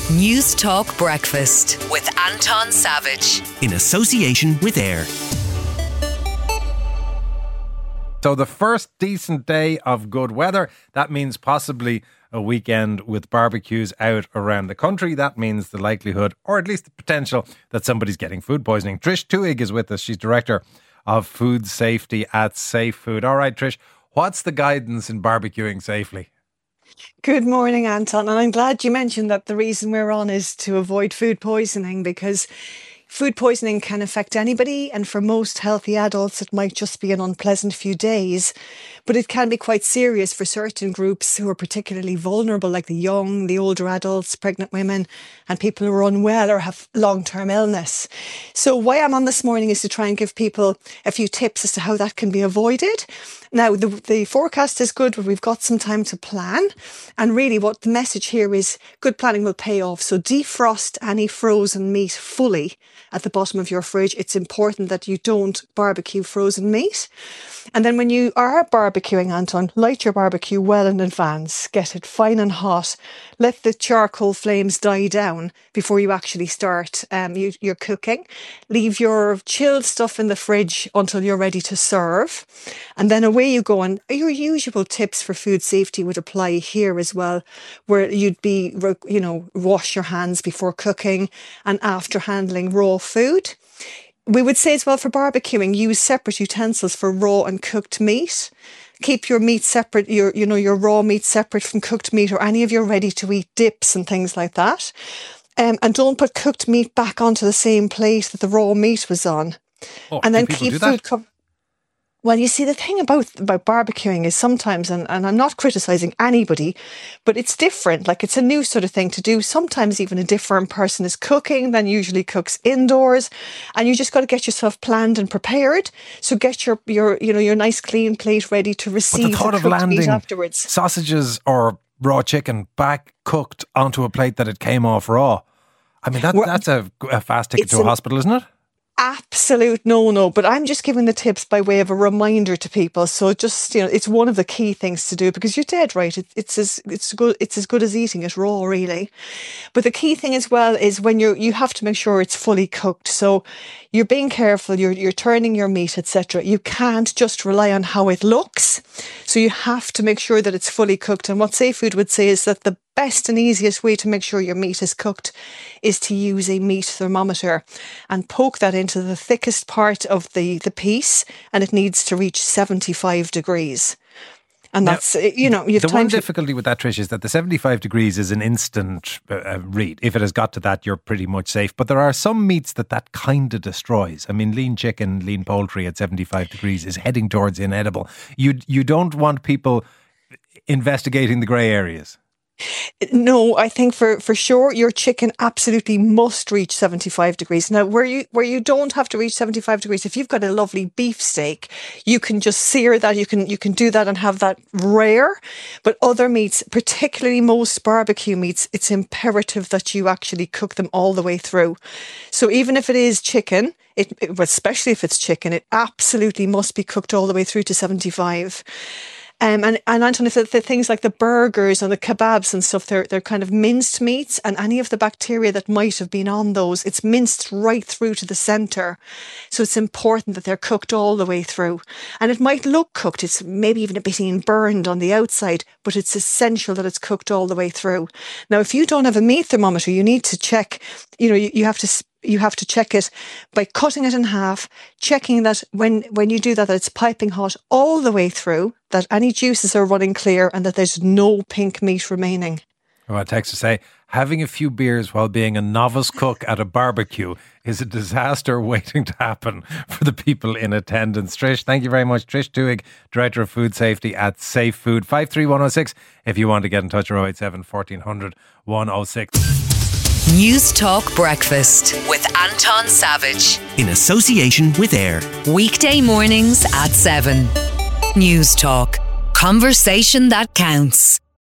News Talk Breakfast with Anton Savage. In association with AIR. So the first decent day of good weather, that means possibly a weekend with barbecues out around the country. That means the likelihood, or at least the potential, that somebody's getting food poisoning. Trish Tuig is with us. She's Director of Food Safety at Safe Food. All right, Trish, what's the guidance in barbecuing safely? Good morning, Anton. And I'm glad you mentioned that the reason we're on is to avoid food poisoning, because food poisoning can affect anybody, and for most healthy adults it might just be an unpleasant few days, but it can be quite serious for certain groups who are particularly vulnerable, like the young, the older adults, pregnant women, and people who are unwell or have long-term illness. So why I'm on this morning is to try and give people a few tips as to how that can be avoided. Now, the forecast is good, but we've got some time to plan. And really what the message here is, good planning will pay off. So defrost any frozen meat fully at the bottom of your fridge. It's important that you don't barbecue frozen meat. And then when you are barbecuing, Anton, light your barbecue well in advance. Get it fine and hot. Let the charcoal flames die down before you actually start your cooking. Leave your chilled stuff in the fridge until you're ready to serve. And then away you go. And your usual tips for food safety would apply here as well, where you'd be, wash your hands before cooking and after handling raw food. We would say as well for barbecuing, use separate utensils for raw and cooked meat. Keep your meat separate, your raw meat separate from cooked meat, or any of your ready-to-eat dips and things like that. And don't put cooked meat back onto the same plate that the raw meat was on. Oh, and then keep food covered. Well, you see, the thing about barbecuing is sometimes, and I'm not criticising anybody, but it's different. Like, it's a new sort of thing to do. Sometimes even a different person is cooking than usually cooks indoors, and you just got to get yourself planned and prepared. So get your nice clean plate ready to receive the thought the of cooked landing meat afterwards. Sausages or raw chicken back cooked onto a plate that it came off raw. I mean, that's a fast ticket to a hospital, isn't it? Absolute no, but I'm just giving the tips by way of a reminder to people. So just, it's one of the key things to do, because you're dead right. It's as good as eating it raw, really. But the key thing as well is when you have to make sure it's fully cooked. So you're being careful, you're turning your meat, etc. You can't just rely on how it looks. So you have to make sure that it's fully cooked. And what Safe Food would say is that the best and easiest way to make sure your meat is cooked is to use a meat thermometer and poke that into the thickest part of the piece, and it needs to reach 75 degrees. And that's, you have the time one difficulty with that, Trish, is that the 75 degrees is an instant read. If it has got to that, you're pretty much safe. But there are some meats that kind of destroys. I mean, lean chicken, lean poultry at 75 degrees is heading towards inedible. You don't want people investigating the grey areas. No, I think for sure your chicken absolutely must reach 75 degrees. Now, where you don't have to reach 75 degrees, if you've got a lovely beef steak, you can just sear that. You can do that and have that rare. But other meats, particularly most barbecue meats, it's imperative that you actually cook them all the way through. So even if it is chicken, especially if it's chicken, it absolutely must be cooked all the way through to 75. And Anton, if the things like the burgers and the kebabs and stuff, they're kind of minced meats, and any of the bacteria that might have been on those, it's minced right through to the centre. So it's important that they're cooked all the way through. And it might look cooked, it's maybe even a bit burned on the outside, but it's essential that it's cooked all the way through. Now, if you don't have a meat thermometer, you need to check, you have to check it by cutting it in half, checking that when you do that it's piping hot all the way through, that any juices are running clear, and that there's no pink meat remaining. Well, text to say, having a few beers while being a novice cook at a barbecue is a disaster waiting to happen for the people in attendance. Trish, thank you very much. Trish Tuig, Director of Food Safety at Safe Food. 53106 if you want to get in touch, or 087 1400 106. News Talk Breakfast with Anton Savage. In association with AIR. Weekday mornings at 7. News Talk. Conversation that counts.